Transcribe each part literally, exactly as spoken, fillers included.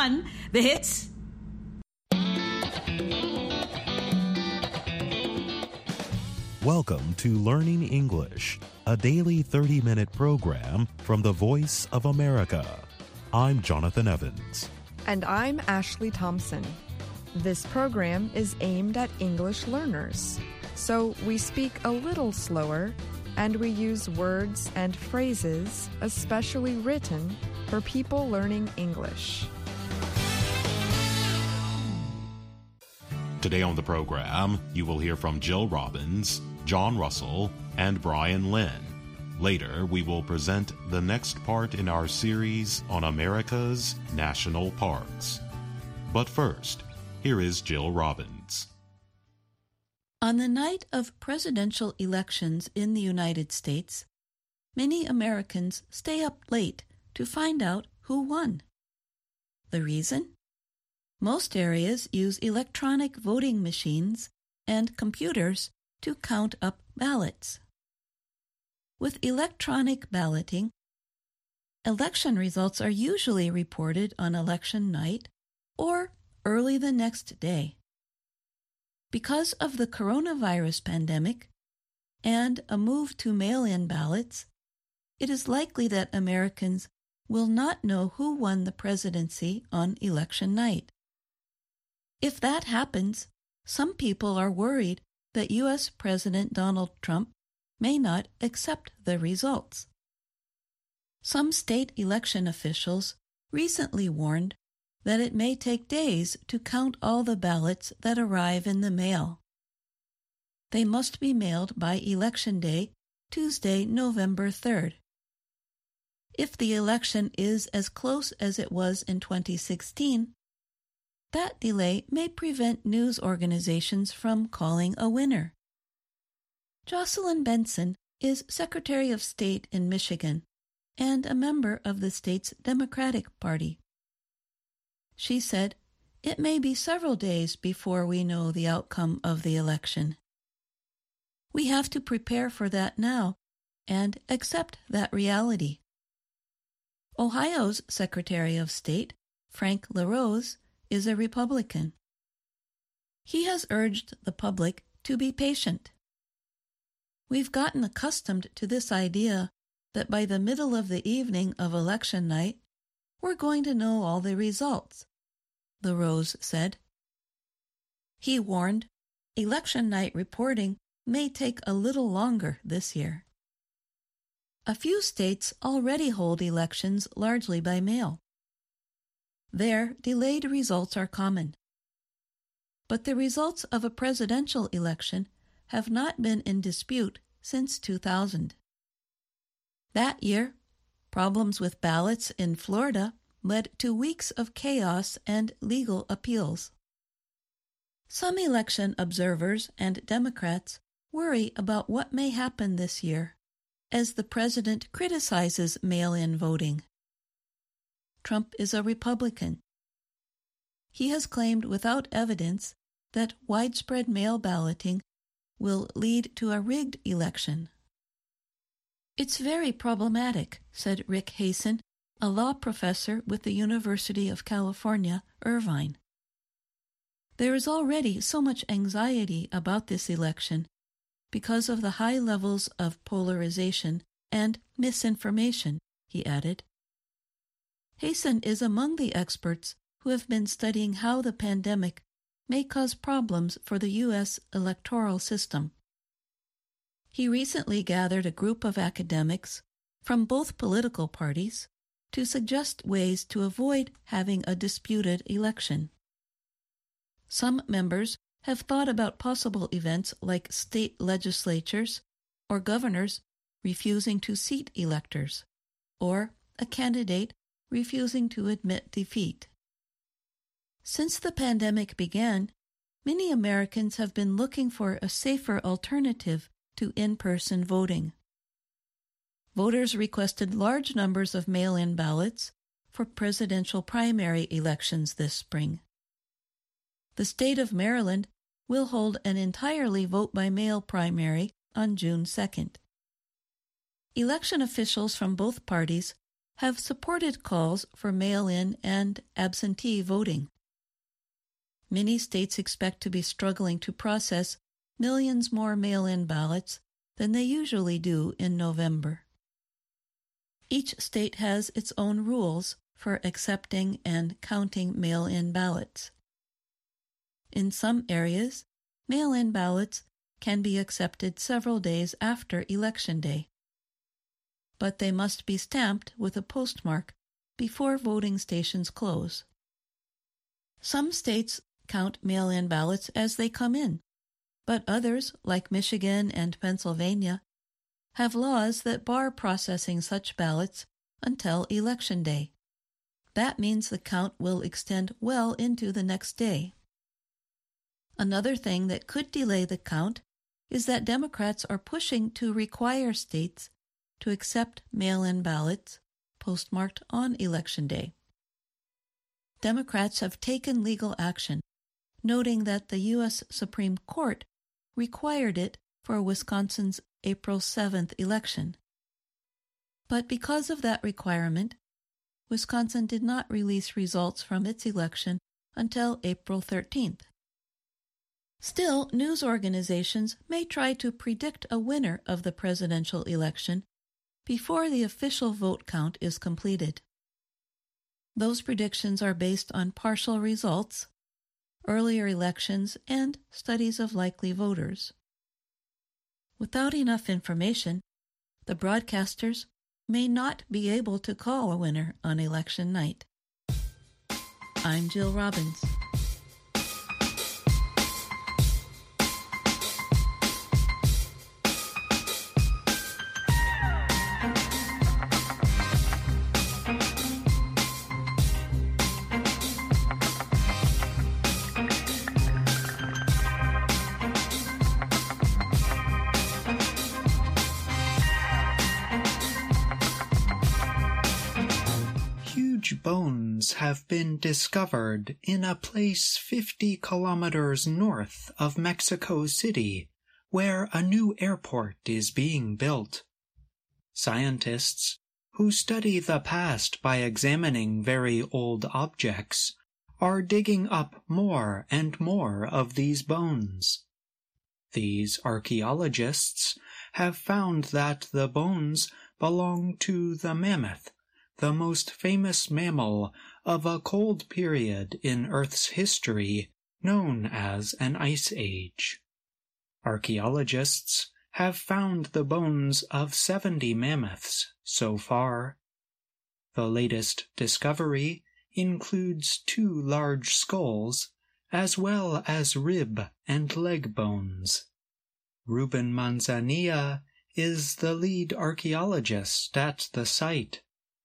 one, the hits. Welcome to Learning English, a daily thirty-minute program from the Voice of America. I'm Jonathan Evans. And I'm Ashley Thompson. This program is aimed at English learners, so we speak a little slower and we use words and phrases especially written for people learning English. Today on the program, you will hear from Jill Robbins, John Russell, and Brian Lynn. Later, we will present the next part in our series on America's national parks. But first, here is Jill Robbins. On the night of presidential elections in the United States, many Americans stay up late to find out who won. The reason? Most areas use electronic voting machines and computers to count up ballots. With electronic balloting, election results are usually reported on election night or early the next day. Because of the coronavirus pandemic and a move to mail-in ballots, it is likely that Americans will not know who won the presidency on election night. If that happens, some people are worried that U S President Donald Trump may not accept the results. Some state election officials recently warned that it may take days to count all the ballots that arrive in the mail. They must be mailed by Election Day, Tuesday, November third. If the election is as close as it was in twenty sixteen, that delay may prevent news organizations from calling a winner. Jocelyn Benson is Secretary of State in Michigan and a member of the state's Democratic Party. She said, "It may be several days before we know the outcome of the election. We have to prepare for that now and accept that reality." Ohio's Secretary of State, Frank LaRose, is a Republican. He has urged the public to be patient. "We've gotten accustomed to this idea that by the middle of the evening of election night, we're going to know all the results," LaRose said. He warned, election night reporting may take a little longer this year. A few states already hold elections largely by mail. There, delayed results are common. But the results of a presidential election have not been in dispute since two thousand. That year, problems with ballots in Florida led to weeks of chaos and legal appeals. Some election observers and Democrats worry about what may happen this year as the president criticizes mail-in voting. Trump is a Republican. He has claimed without evidence that widespread mail balloting will lead to a rigged election. "It's very problematic," said Rick Hasen, a law professor with the University of California, Irvine. "There is already so much anxiety about this election because of the high levels of polarization and misinformation," he added. Hasen is among the experts who have been studying how the pandemic may cause problems for the U S electoral system. He recently gathered a group of academics from both political parties to suggest ways to avoid having a disputed election. Some members have thought about possible events like state legislatures or governors refusing to seat electors, or a candidate refusing to admit defeat. Since the pandemic began, many Americans have been looking for a safer alternative to in-person voting. Voters requested large numbers of mail-in ballots for presidential primary elections this spring. The state of Maryland will hold an entirely vote-by-mail primary on June second. Election officials from both parties have supported calls for mail-in and absentee voting. Many states expect to be struggling to process millions more mail-in ballots than they usually do in November. Each state has its own rules for accepting and counting mail-in ballots. In some areas, mail-in ballots can be accepted several days after Election Day, but they must be stamped with a postmark before voting stations close. Some states count mail-in ballots as they come in, but others, like Michigan and Pennsylvania, have laws that bar processing such ballots until Election Day. That means the count will extend well into the next day. Another thing that could delay the count is that Democrats are pushing to require states to accept mail-in ballots postmarked on Election Day. Democrats have taken legal action, noting that the U S Supreme Court required it for Wisconsin's April seventh election. But because of that requirement, Wisconsin did not release results from its election until April thirteenth. Still, news organizations may try to predict a winner of the presidential election before the official vote count is completed. Those predictions are based on partial results, earlier elections, and studies of likely voters. Without enough information, the broadcasters may not be able to call a winner on election night. I'm Jill Robbins. Bones have been discovered in a place fifty kilometers north of Mexico City, where a new airport is being built. Scientists, who study the past by examining very old objects, are digging up more and more of these bones. These archaeologists have found that the bones belong to the mammoth, the most famous mammal of a cold period in Earth's history known as an ice age. Archaeologists have found the bones of seventy mammoths so far. The latest discovery includes two large skulls, as well as rib and leg bones. Ruben Manzanilla is the lead archaeologist at the site.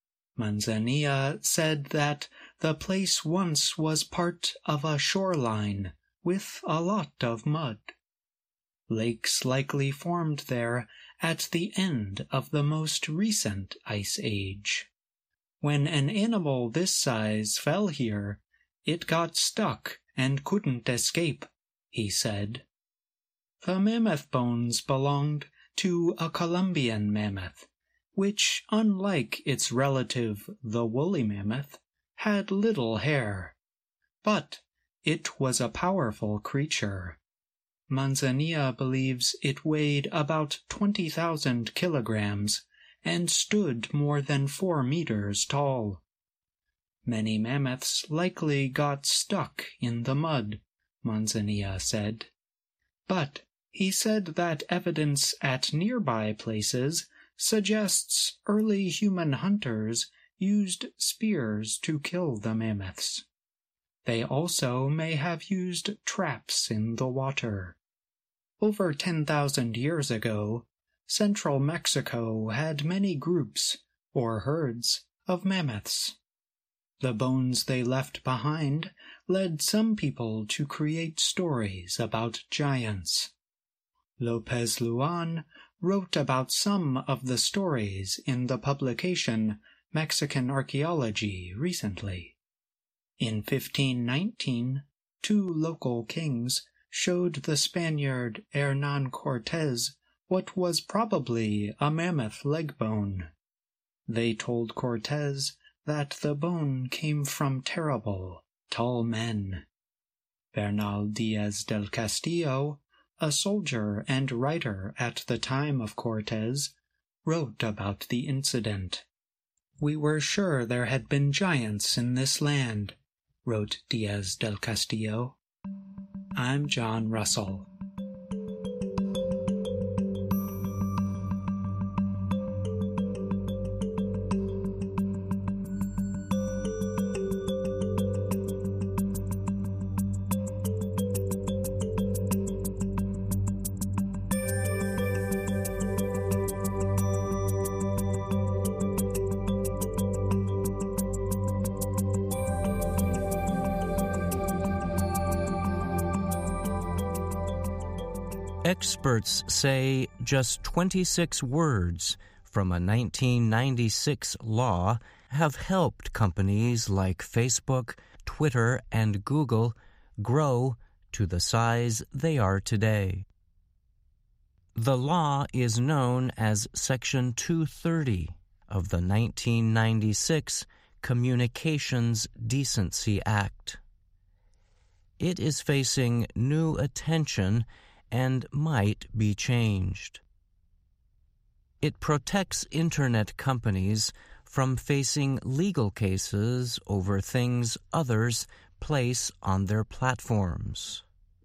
Manzanilla said that the place once was part of a shoreline with a lot of mud. Lakes likely formed there at the end of the most recent ice age. When an animal this size fell here, it got stuck and couldn't escape, he said. The mammoth bones belonged to a Columbian mammoth, which, unlike its relative the woolly mammoth, had little hair. But it was a powerful creature. Manzanilla believes it weighed about twenty thousand kilograms and stood more than four meters tall. Many mammoths likely got stuck in the mud, Manzanilla said. But he said that evidence at nearby places suggests early human hunters used spears to kill the mammoths. They also may have used traps in the water. Over ten thousand years ago, central Mexico had many groups, or herds, of mammoths. The bones they left behind led some people to create stories about giants. Lopez Luan wrote about some of the stories in the publication Mexican Archaeology recently. In fifteen nineteen, two local kings showed the Spaniard Hernán Cortés what was probably a mammoth leg bone. They told Cortez that the bone came from terrible, tall men. Bernal Diaz del Castillo, a soldier and writer at the time of Cortez, wrote about the incident. "We were sure there had been giants in this land," wrote Diaz del Castillo. I'm John Russell. Experts say just twenty-six words from a nineteen ninety-six law have helped companies like Facebook, Twitter, and Google grow to the size they are today. The law is known as Section two thirty of the nineteen ninety-six Communications Decency Act. It is facing new attention and might be changed. It protects Internet companies from facing legal cases over things others place on their platforms.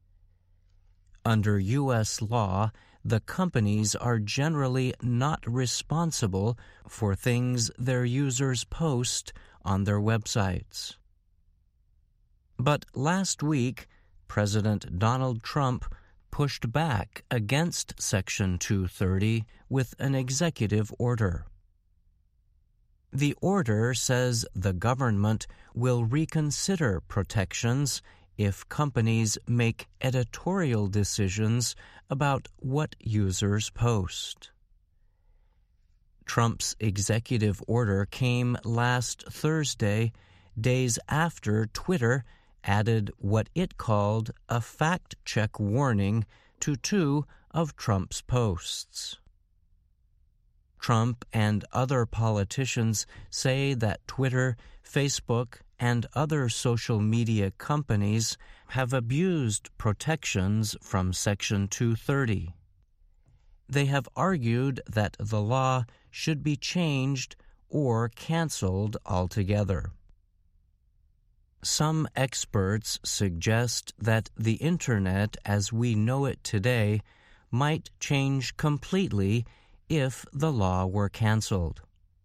Under U S law, the companies are generally not responsible for things their users post on their websites. But last week, President Donald Trump pushed back against Section two thirty with an executive order. The order says the government will reconsider protections if companies make editorial decisions about what users post. Trump's executive order came last Thursday, days after Twitter added what it called a fact-check warning to two of Trump's posts. Trump and other politicians say that Twitter, Facebook, and other social media companies have abused protections from Section two thirty. They have argued that the law should be changed or canceled altogether. Some experts suggest that the Internet as we know it today might change completely if the law were canceled.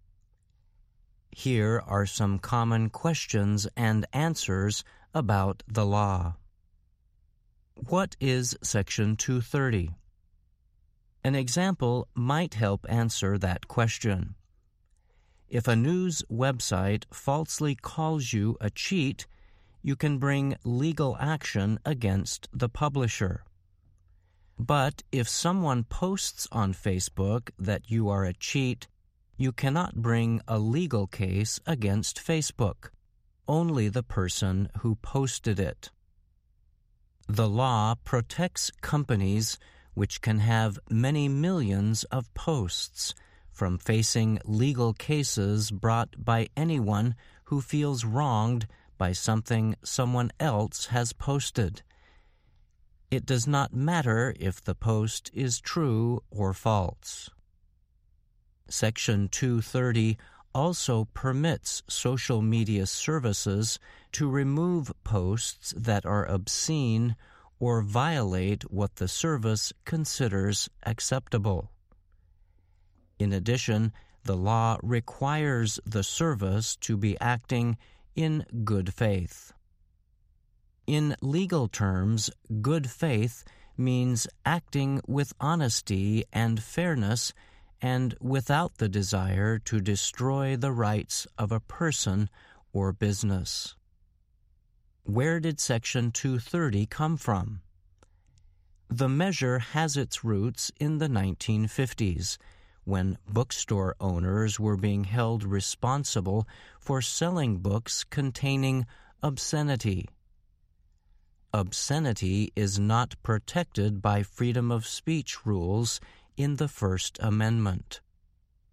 Here are some common questions and answers about the law. What is Section two thirty? An example might help answer that question. If a news website falsely calls you a cheat, you can bring legal action against the publisher. But if someone posts on Facebook that you are a cheat, you cannot bring a legal case against Facebook, only the person who posted it. The law protects companies which can have many millions of posts from facing legal cases brought by anyone who feels wronged by something someone else has posted. It does not matter if the post is true or false. Section two thirty also permits social media services to remove posts that are obscene or violate what the service considers acceptable. In addition, the law requires the service to be acting in good faith. In legal terms, good faith means acting with honesty and fairness and without the desire to destroy the rights of a person or business. Where did Section two thirty come from? The measure has its roots in the nineteen fifties, when bookstore owners were being held responsible for selling books containing obscenity. Obscenity is not protected by freedom of speech rules in the First Amendment.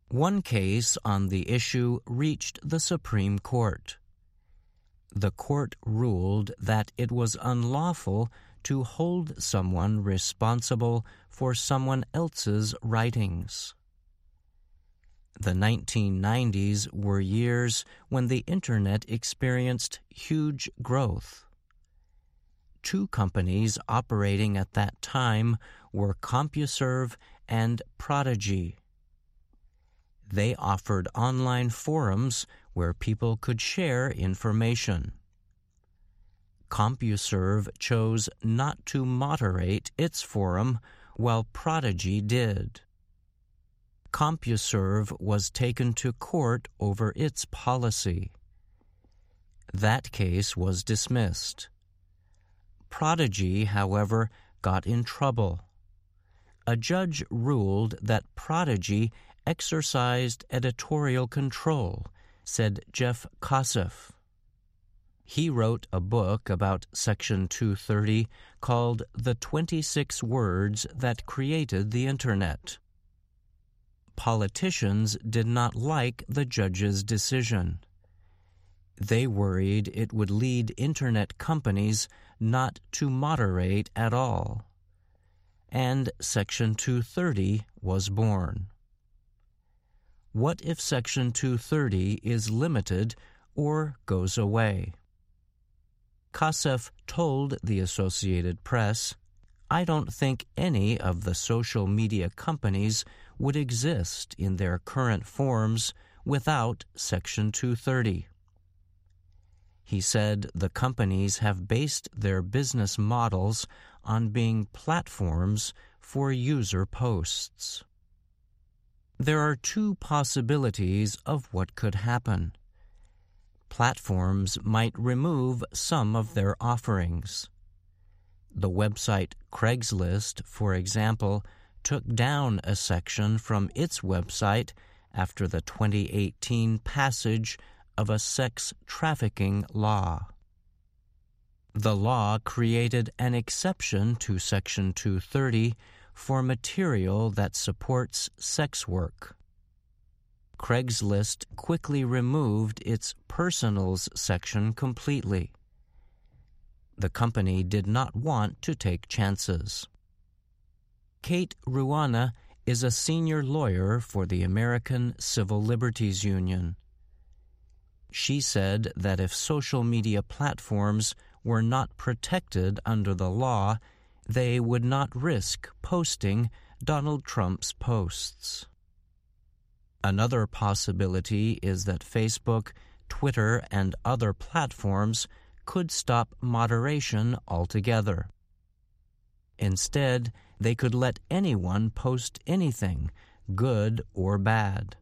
One case on the issue reached the Supreme Court. The court ruled that it was unlawful to hold someone responsible for someone else's writings. The nineteen nineties were years when the Internet experienced huge growth. Two companies operating at that time were CompuServe and Prodigy. They offered online forums where people could share information. CompuServe chose not to moderate its forum, while Prodigy did. CompuServe was taken to court over its policy. That case was dismissed. Prodigy, however, got in trouble. A judge ruled that Prodigy exercised editorial control, said Jeff Kosseff. He wrote a book about Section two thirty called The twenty-six Words That Created the Internet. Politicians did not like the judge's decision. They worried it would lead Internet companies not to moderate at all. And Section two thirty was born. What if Section two thirty is limited or goes away? Kosseff told the Associated Press, "I don't think any of the social media companies would exist in their current forms without Section two thirty. He said the companies have based their business models on being platforms for user posts. There are two possibilities of what could happen. Platforms might remove some of their offerings. The website Craigslist, for example, took down a section from its website after the twenty eighteen passage of a sex trafficking law. The law created an exception to Section two thirty for material that supports sex work. Craigslist quickly removed its Personals section completely. The company did not want to take chances. Kate Ruana is a senior lawyer for the American Civil Liberties Union. She said that if social media platforms were not protected under the law, they would not risk posting Donald Trump's posts. Another possibility is that Facebook, Twitter, and other platforms could stop moderation altogether. Instead, they could let anyone post anything, good or bad.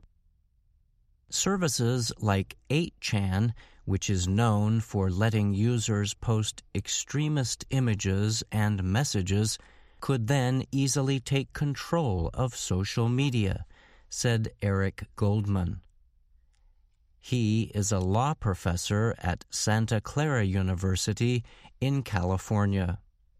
Services like eight chan, which is known for letting users post extremist images and messages, could then easily take control of social media, said Eric Goldman. He is a law professor at Santa Clara University in California.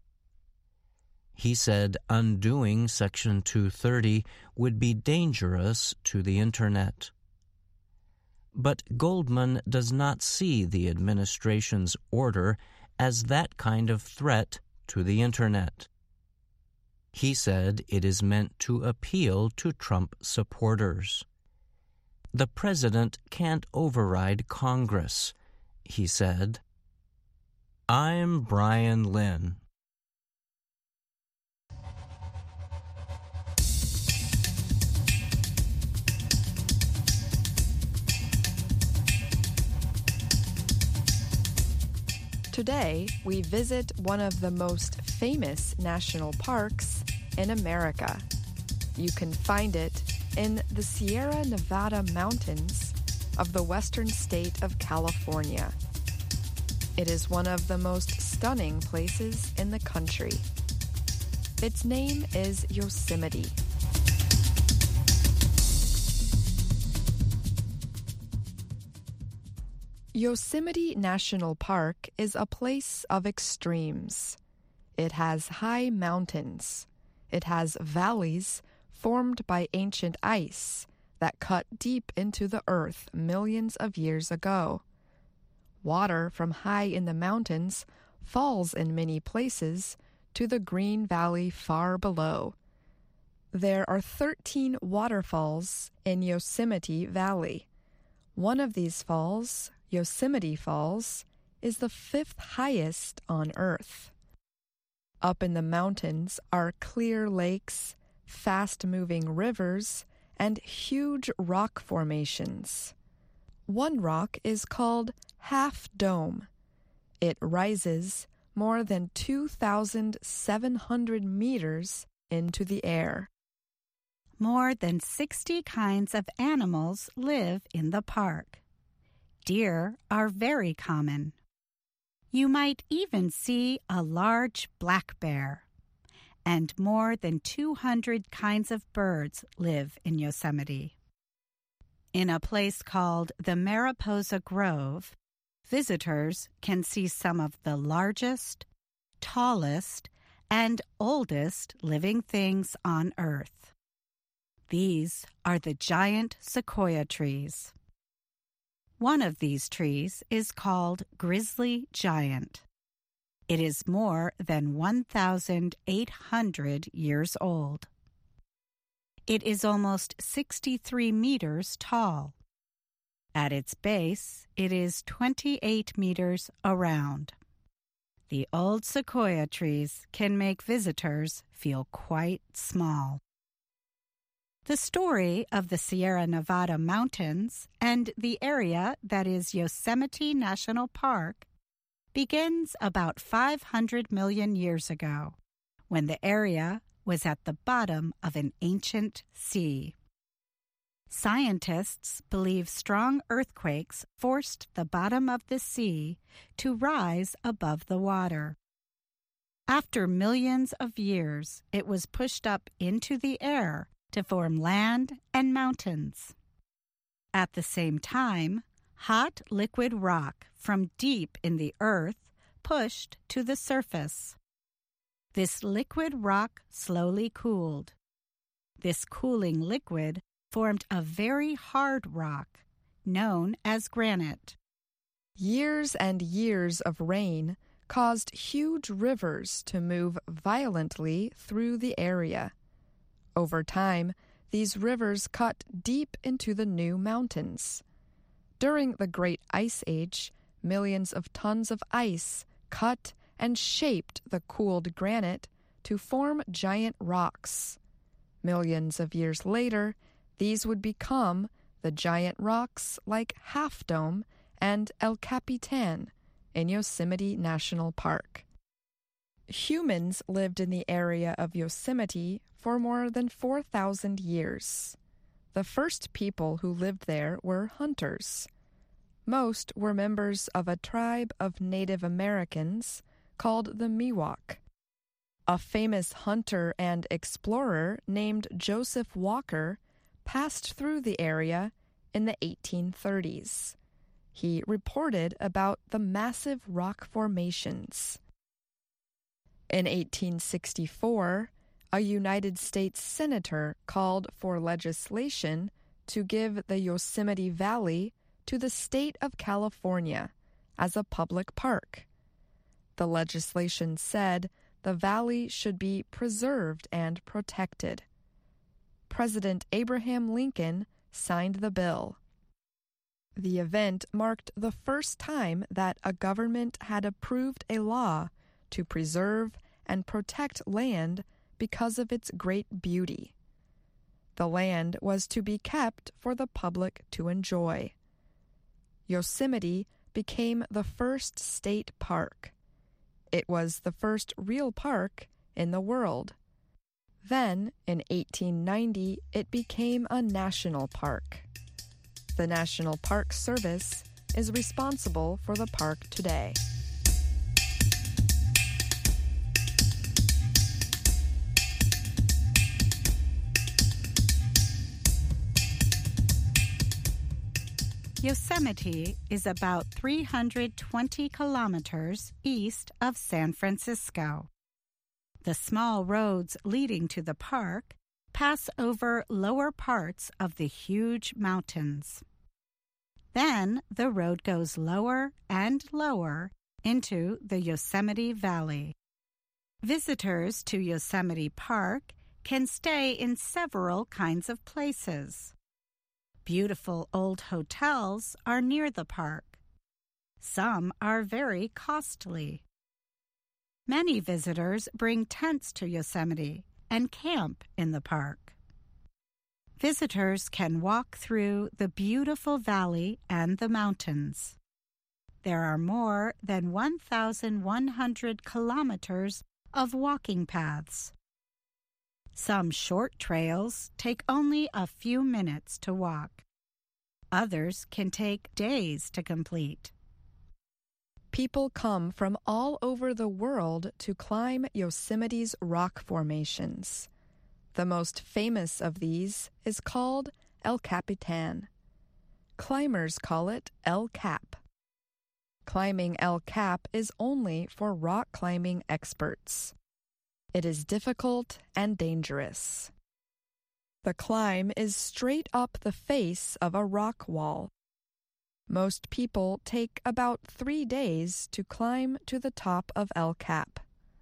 He said undoing Section two thirty would be dangerous to the Internet. But Goldman does not see the administration's order as that kind of threat to the Internet. He said it is meant to appeal to Trump supporters. The president can't override Congress, he said. I'm Brian Lynn. Today, we visit one of the most famous national parks in America. You can find it in the Sierra Nevada mountains of the western state of California. It is one of the most stunning places in the country. Its name is Yosemite. Yosemite National Park is a place of extremes. It has high mountains. It has valleys formed by ancient ice that cut deep into the earth millions of years ago. Water from high in the mountains falls in many places to the green valley far below. There are thirteen waterfalls in Yosemite Valley. One of these falls, Yosemite Falls, is the fifth highest on Earth. Up in the mountains are clear lakes, fast-moving rivers, and huge rock formations. One rock is called Half Dome. It rises more than two thousand seven hundred meters into the air. More than sixty kinds of animals live in the park. Deer are very common. You might even see a large black bear. And more than two hundred kinds of birds live in Yosemite. In a place called the Mariposa Grove, visitors can see some of the largest, tallest, and oldest living things on Earth. These are the giant sequoia trees. One of these trees is called Grizzly Giant. It is more than one thousand eight hundred years old. It is almost sixty-three meters tall. At its base, it is twenty-eight meters around. The old sequoia trees can make visitors feel quite small. The story of the Sierra Nevada mountains and the area that is Yosemite National Park begins about five hundred million years ago, when the area was at the bottom of an ancient sea. Scientists believe strong earthquakes forced the bottom of the sea to rise above the water. After millions of years, it was pushed up into the air to form land and mountains. At the same time, hot liquid rock from deep in the earth pushed to the surface. This liquid rock slowly cooled. This cooling liquid formed a very hard rock, known as granite. Years and years of rain caused huge rivers to move violently through the area. Over time, these rivers cut deep into the new mountains. During the Great Ice Age, millions of tons of ice cut and shaped the cooled granite to form giant rocks. Millions of years later, these would become the giant rocks like Half Dome and El Capitan in Yosemite National Park. Humans lived in the area of Yosemite for more than four thousand years. The first people who lived there were hunters. Most were members of a tribe of Native Americans called the Miwok. A famous hunter and explorer named Joseph Walker passed through the area in the eighteen thirties. He reported about the massive rock formations. In eighteen sixty-four, a United States senator called for legislation to give the Yosemite Valley to the state of California as a public park. The legislation said the valley should be preserved and protected. President Abraham Lincoln signed the bill. The event marked the first time that a government had approved a law to preserve and protect land because of its great beauty. The land was to be kept for the public to enjoy. Yosemite became the first state park. It was the first real park in the world. Then, in eighteen ninety, it became a national park. The National Park Service is responsible for the park today. Yosemite is about three hundred twenty kilometers east of San Francisco. The small roads leading to the park pass over lower parts of the huge mountains. Then the road goes lower and lower into the Yosemite Valley. Visitors to Yosemite Park can stay in several kinds of places. Beautiful old hotels are near the park. Some are very costly. Many visitors bring tents to Yosemite and camp in the park. Visitors can walk through the beautiful valley and the mountains. There are more than one thousand one hundred kilometers of walking paths. Some short trails take only a few minutes to walk. Others can take days to complete. People come from all over the world to climb Yosemite's rock formations. The most famous of these is called El Capitan. Climbers call it El Cap. Climbing El Cap is only for rock climbing experts. It is difficult and dangerous. The climb is straight up the face of a rock wall. Most people take about three days to climb to the top of El Cap.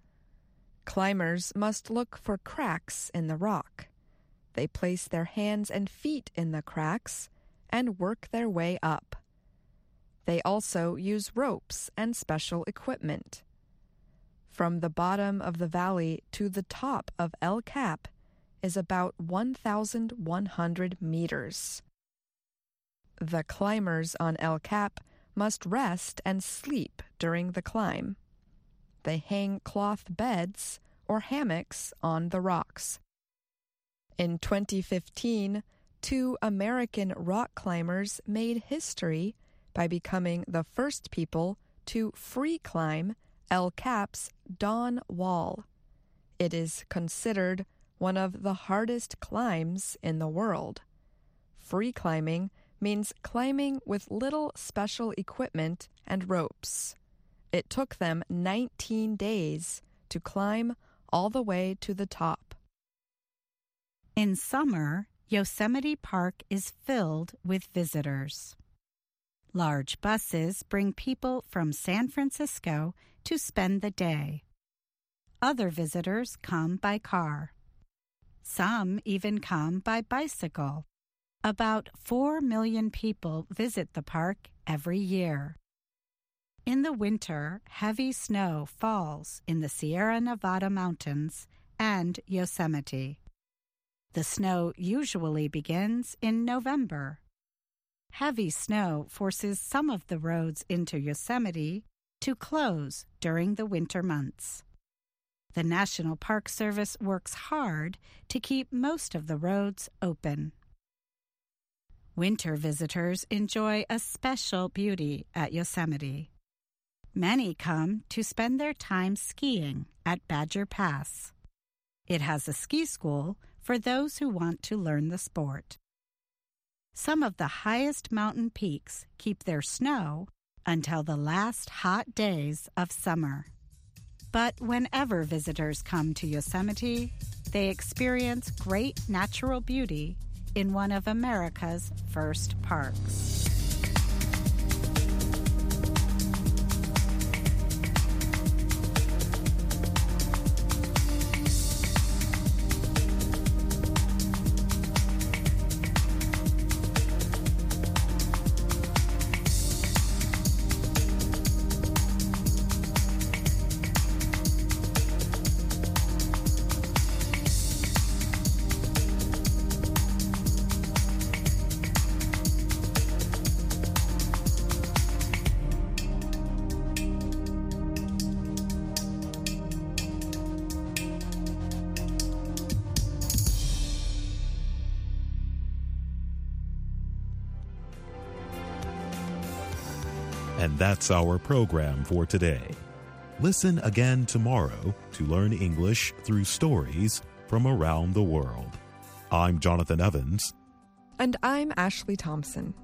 Climbers must look for cracks in the rock. They place their hands and feet in the cracks and work their way up. They also use ropes and special equipment. From the bottom of the valley to the top of El Cap is about one thousand one hundred meters. The climbers on El Cap must rest and sleep during the climb. They hang cloth beds or hammocks on the rocks. In twenty fifteen, two American rock climbers made history by becoming the first people to free climb El Cap's Dawn Wall. It is considered one of the hardest climbs in the world. Free climbing means climbing with little special equipment and ropes. It took them nineteen days to climb all the way to the top. In summer, Yosemite Park is filled with visitors. Large buses bring people from San Francisco to spend the day. Other visitors come by car. Some even come by bicycle. About four million people visit the park every year. In the winter, heavy snow falls in the Sierra Nevada mountains and Yosemite. The snow usually begins in November. Heavy snow forces some of the roads into Yosemite to close during the winter months. The National Park Service works hard to keep most of the roads open. Winter visitors enjoy a special beauty at Yosemite. Many come to spend their time skiing at Badger Pass. It has a ski school for those who want to learn the sport. Some of the highest mountain peaks keep their snow until the last hot days of summer. But whenever visitors come to Yosemite, they experience great natural beauty in one of America's first parks. And that's our program for today. Listen again tomorrow to learn English through stories from around the world. I'm Jonathan Evans. And I'm Ashley Thompson.